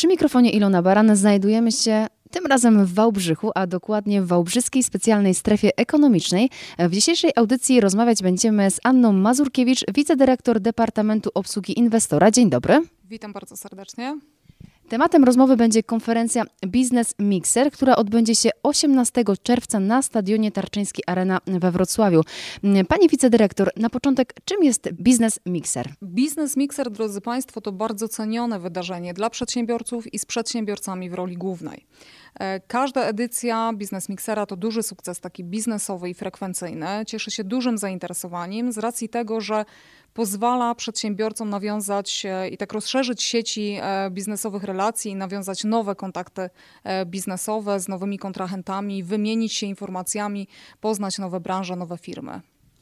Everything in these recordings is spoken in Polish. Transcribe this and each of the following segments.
Przy mikrofonie Ilona Baran znajdujemy się tym razem w Wałbrzychu, a dokładnie w Wałbrzyskiej Specjalnej Strefie Ekonomicznej. W dzisiejszej audycji rozmawiać będziemy z Anną Mazurkiewicz, wicedyrektor Departamentu Obsługi Inwestora. Dzień dobry. Witam bardzo serdecznie. Tematem rozmowy będzie konferencja Business Mixer, która odbędzie się 18 czerwca na Stadionie Tarczyński Arena we Wrocławiu. Pani wicedyrektor, na początek, czym jest Business Mixer? Business Mixer, drodzy Państwo, to bardzo cenione wydarzenie dla przedsiębiorców i z przedsiębiorcami w roli głównej. Każda edycja Business Mixera to duży sukces, taki biznesowy i frekwencyjny. Cieszy się dużym zainteresowaniem z racji tego, że pozwala przedsiębiorcom nawiązać i tak rozszerzyć sieci biznesowych relacji i nawiązać nowe kontakty biznesowe z nowymi kontrahentami, wymienić się informacjami, poznać nowe branże, nowe firmy.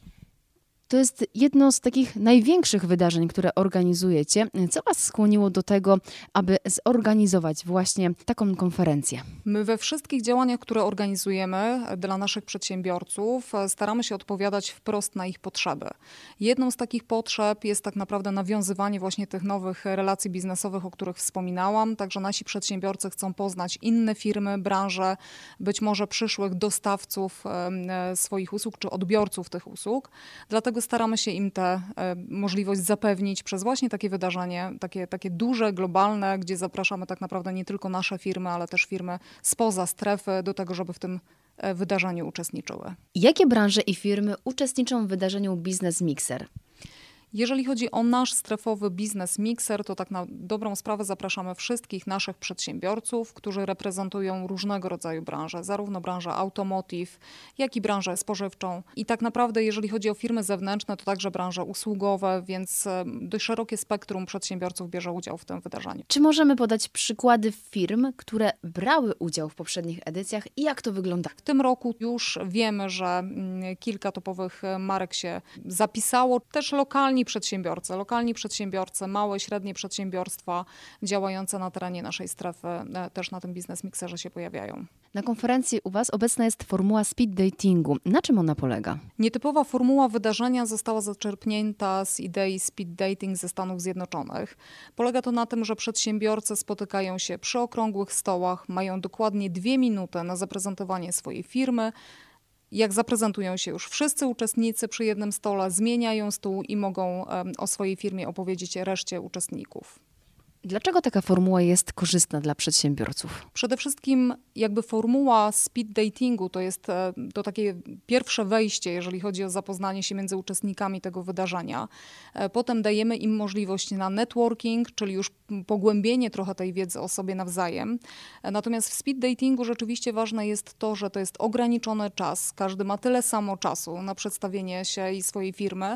To jest jedno z takich największych wydarzeń, które organizujecie. Co Was skłoniło do tego, aby zorganizować właśnie taką konferencję? My we wszystkich działaniach, które organizujemy dla naszych przedsiębiorców, staramy się odpowiadać wprost na ich potrzeby. Jedną z takich potrzeb jest tak naprawdę nawiązywanie właśnie tych nowych relacji biznesowych, o których wspominałam. Także nasi przedsiębiorcy chcą poznać inne firmy, branże, być może przyszłych dostawców swoich usług czy odbiorców tych usług. Dlatego staramy się im tę możliwość zapewnić przez właśnie takie wydarzenie, takie duże, globalne, gdzie zapraszamy tak naprawdę nie tylko nasze firmy, ale też firmy spoza strefy do tego, żeby w tym wydarzeniu uczestniczyły. Jakie branże i firmy uczestniczą w wydarzeniu Business Mixer? Jeżeli chodzi o nasz strefowy Business Mixer, to tak na dobrą sprawę zapraszamy wszystkich naszych przedsiębiorców, którzy reprezentują różnego rodzaju branże, zarówno branżę automotive, jak i branżę spożywczą. I tak naprawdę, jeżeli chodzi o firmy zewnętrzne, to także branże usługowe, więc dość szerokie spektrum przedsiębiorców bierze udział w tym wydarzeniu. Czy możemy podać przykłady firm, które brały udział w poprzednich edycjach i jak to wygląda? W tym roku już wiemy, że kilka topowych marek się zapisało, też lokalni przedsiębiorcy, małe i średnie przedsiębiorstwa działające na terenie naszej strefy też na tym Business Mixerze się pojawiają. Na konferencji u Was obecna jest formuła speed datingu. Na czym ona polega? Nietypowa formuła wydarzenia została zaczerpnięta z idei speed dating ze Stanów Zjednoczonych. Polega to na tym, że przedsiębiorcy spotykają się przy okrągłych stołach, mają dokładnie 2 minuty na zaprezentowanie swojej firmy. Jak zaprezentują się już wszyscy uczestnicy przy jednym stole, zmieniają stół i mogą o swojej firmie opowiedzieć reszcie uczestników. Dlaczego taka formuła jest korzystna dla przedsiębiorców? Przede wszystkim jakby formuła speed datingu to jest to takie pierwsze wejście, jeżeli chodzi o zapoznanie się między uczestnikami tego wydarzenia. Potem dajemy im możliwość na networking, czyli już pogłębienie trochę tej wiedzy o sobie nawzajem. Natomiast w speed datingu rzeczywiście ważne jest to, że to jest ograniczony czas. Każdy ma tyle samo czasu na przedstawienie się i swojej firmy,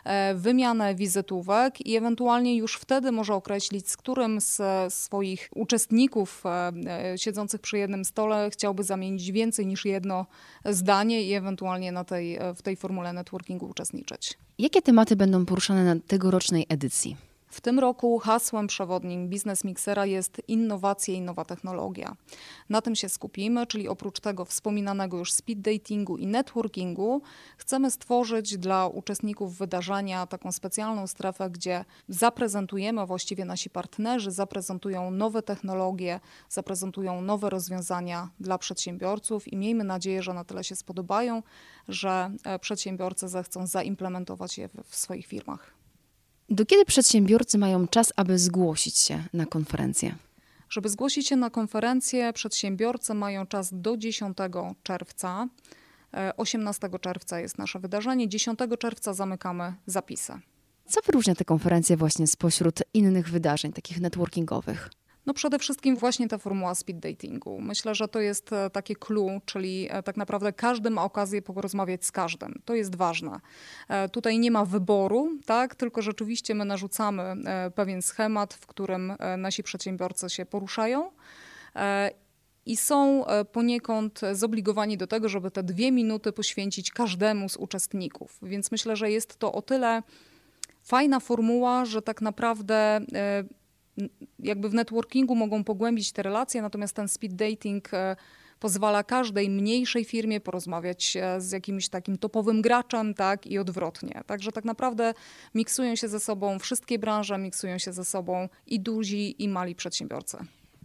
wymianę wizytówek i ewentualnie już wtedy może określić, z którym z swoich uczestników siedzących przy jednym stole chciałby zamienić więcej niż jedno zdanie i ewentualnie w tej formule networkingu uczestniczyć. Jakie tematy będą poruszane na tegorocznej edycji? W tym roku hasłem przewodnim Business Mixera jest innowacje i nowa technologia. Na tym się skupimy, czyli oprócz tego wspominanego już speed datingu i networkingu chcemy stworzyć dla uczestników wydarzenia taką specjalną strefę, gdzie zaprezentujemy, właściwie nasi partnerzy zaprezentują nowe technologie, zaprezentują nowe rozwiązania dla przedsiębiorców i miejmy nadzieję, że na tyle się spodobają, że przedsiębiorcy zechcą zaimplementować je w swoich firmach. Do kiedy przedsiębiorcy mają czas, aby zgłosić się na konferencję? Żeby zgłosić się na konferencję, przedsiębiorcy mają czas do 10 czerwca. 18 czerwca jest nasze wydarzenie, 10 czerwca zamykamy zapisy. Co wyróżnia tę konferencję właśnie spośród innych wydarzeń, takich networkingowych? No przede wszystkim właśnie ta formuła speed datingu. Myślę, że to jest takie clue, czyli tak naprawdę każdy ma okazję porozmawiać z każdym. To jest ważne. Tutaj nie ma wyboru, tak? Tylko rzeczywiście my narzucamy pewien schemat, w którym nasi przedsiębiorcy się poruszają i są poniekąd zobligowani do tego, żeby te 2 minuty poświęcić każdemu z uczestników. Więc myślę, że jest to o tyle fajna formuła, że tak naprawdę jakby w networkingu mogą pogłębić te relacje, natomiast ten speed dating pozwala każdej mniejszej firmie porozmawiać z jakimś takim topowym graczem, tak, i odwrotnie. Także tak naprawdę miksują się ze sobą wszystkie branże, miksują się ze sobą i duzi, i mali przedsiębiorcy.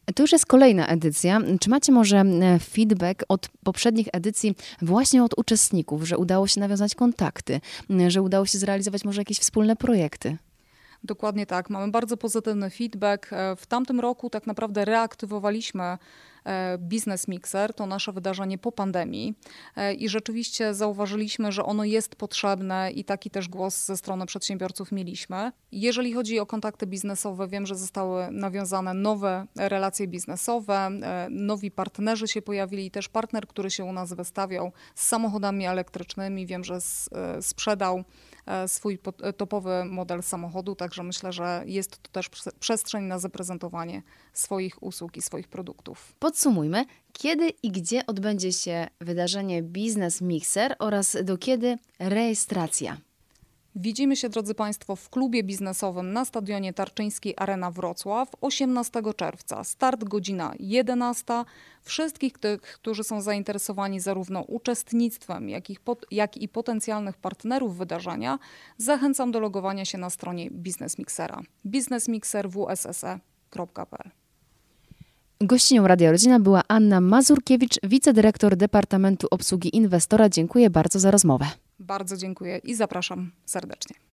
To już jest kolejna edycja. Czy macie może feedback od poprzednich edycji właśnie od uczestników, że udało się nawiązać kontakty, że udało się zrealizować może jakieś wspólne projekty? Dokładnie tak. Mamy bardzo pozytywny feedback. W tamtym roku tak naprawdę reaktywowaliśmy Business Mixer, to nasze wydarzenie po pandemii i rzeczywiście zauważyliśmy, że ono jest potrzebne i taki też głos ze strony przedsiębiorców mieliśmy. Jeżeli chodzi o kontakty biznesowe, wiem, że zostały nawiązane nowe relacje biznesowe, nowi partnerzy się pojawili, też partner, który się u nas wystawiał z samochodami elektrycznymi, wiem, że sprzedał swój topowy model samochodu, także myślę, że jest to też przestrzeń na zaprezentowanie swoich usług i swoich produktów. Podsumujmy, kiedy i gdzie odbędzie się wydarzenie Business Mixer oraz do kiedy rejestracja? Widzimy się, drodzy Państwo, w klubie biznesowym na stadionie Tarczyńskiej Arena Wrocław 18 czerwca. Start godzina 11. Wszystkich tych, którzy są zainteresowani zarówno uczestnictwem, jak i potencjalnych partnerów wydarzenia, zachęcam do logowania się na stronie Business Mixera. businessmixerwsse.pl. Gościnią Radia Rodzina była Anna Mazurkiewicz, wicedyrektor Departamentu Obsługi Inwestora. Dziękuję bardzo za rozmowę. Bardzo dziękuję i zapraszam serdecznie.